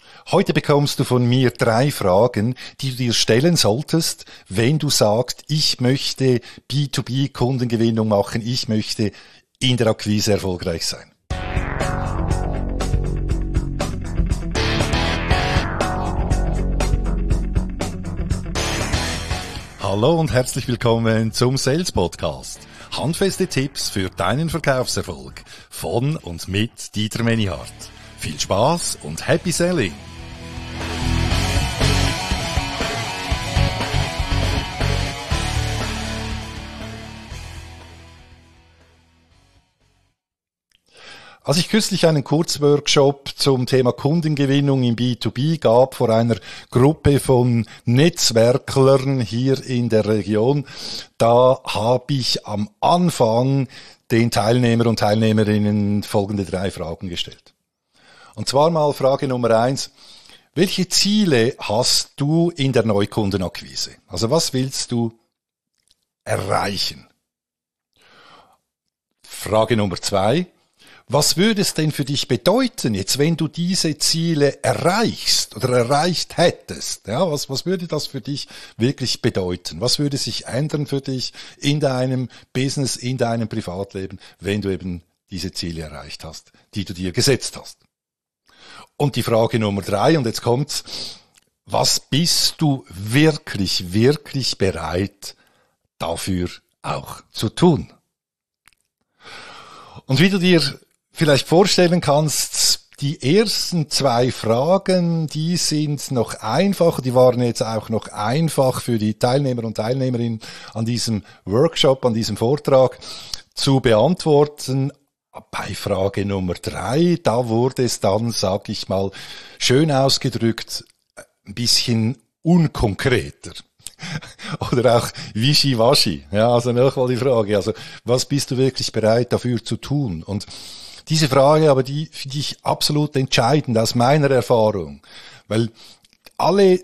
Heute bekommst du von mir 3 Fragen, die du dir stellen solltest, wenn du sagst, ich möchte B2B-Kundengewinnung machen, ich möchte in der Akquise erfolgreich sein. Hallo und herzlich willkommen zum Sales Podcast. Handfeste Tipps für deinen Verkaufserfolg von und mit Dieter Menihardt. Viel Spaß und Happy Selling! Als ich kürzlich einen Kurzworkshop zum Thema Kundengewinnung im B2B gab vor einer Gruppe von Netzwerklern hier in der Region, da habe ich am Anfang den Teilnehmer und Teilnehmerinnen folgende 3 Fragen gestellt. Und zwar mal Frage Nummer 1. Welche Ziele hast du in der Neukundenakquise? Also was willst du erreichen? Frage Nummer 2. Was würde es denn für dich bedeuten, jetzt wenn du diese Ziele erreichst oder erreicht hättest? Ja, was würde das für dich wirklich bedeuten? Was würde sich ändern für dich in deinem Business, in deinem Privatleben, wenn du eben diese Ziele erreicht hast, die du dir gesetzt hast? Und die Frage Nummer 3, und jetzt kommt's, was bist du wirklich bereit dafür auch zu tun? Und wie du dir vielleicht vorstellen kannst, die ersten 2 Fragen, die sind noch einfach, die waren jetzt auch noch einfach für die Teilnehmer und Teilnehmerinnen an diesem Workshop, an diesem Vortrag zu beantworten. Bei Frage Nummer 3, da wurde es dann, sag ich mal, schön ausgedrückt, ein bisschen unkonkreter. Oder auch wischiwaschi. Ja, also nochmal die Frage, also was bist du wirklich bereit dafür zu tun? Und diese Frage aber, die finde ich absolut entscheidend aus meiner Erfahrung, weil alle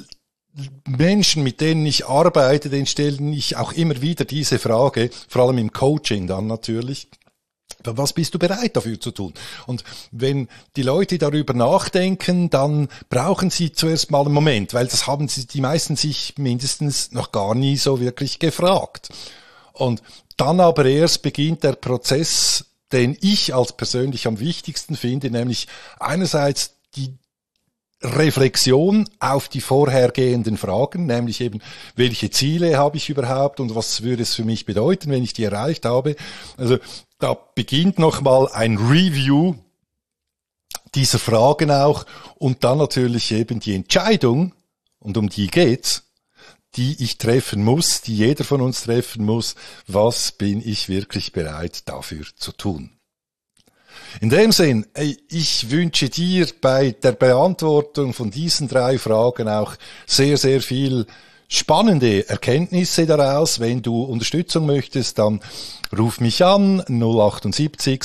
Menschen, mit denen ich arbeite, denen stelle ich auch immer wieder diese Frage, vor allem im Coaching dann natürlich. Was bist du bereit dafür zu tun? Und wenn die Leute darüber nachdenken, dann brauchen sie zuerst mal einen Moment, weil das haben sie die meisten sich mindestens noch gar nie so wirklich gefragt. Und dann aber erst beginnt der Prozess, den ich als persönlich am wichtigsten finde, nämlich einerseits die Reflexion auf die vorhergehenden Fragen, nämlich eben, welche Ziele habe ich überhaupt und was würde es für mich bedeuten, wenn ich die erreicht habe. Also da beginnt nochmal ein Review dieser Fragen auch und dann natürlich eben die Entscheidung, und um die geht's, die ich treffen muss, die jeder von uns treffen muss, was bin ich wirklich bereit dafür zu tun. In dem Sinn, ich wünsche dir bei der Beantwortung von diesen 3 Fragen auch sehr, sehr viel spannende Erkenntnisse daraus. Wenn du Unterstützung möchtest, dann ruf mich an, 078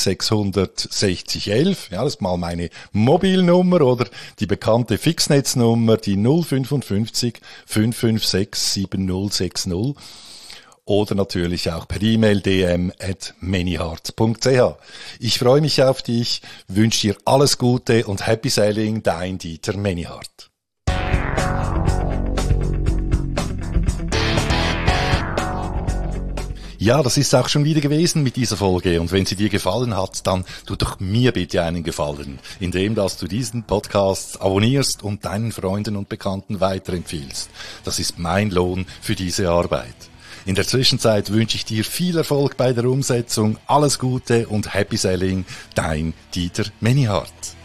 660 11. Ja, das ist mal meine Mobilnummer oder die bekannte Fixnetznummer, die 055 556 7060. Oder natürlich auch per E-Mail dm@menihardt.ch. Ich freue mich auf dich, wünsche dir alles Gute und Happy Selling, dein Dieter Menihardt. Ja, das ist auch schon wieder gewesen mit dieser Folge. Und wenn sie dir gefallen hat, dann tu doch mir bitte einen Gefallen, indem dass du diesen Podcast abonnierst und deinen Freunden und Bekannten weiterempfiehlst. Das ist mein Lohn für diese Arbeit. In der Zwischenzeit wünsche ich dir viel Erfolg bei der Umsetzung, alles Gute und Happy Selling, dein Dieter Menihardt.